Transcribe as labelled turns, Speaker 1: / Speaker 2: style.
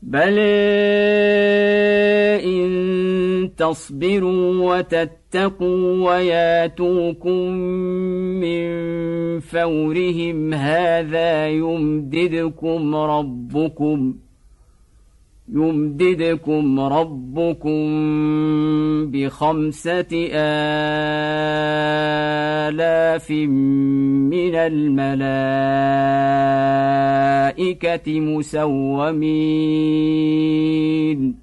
Speaker 1: بل إن تصبروا وتتقوا وياتوكم من فورهم هذا يمددكم ربكم ب5,000 من الملائكة مسومين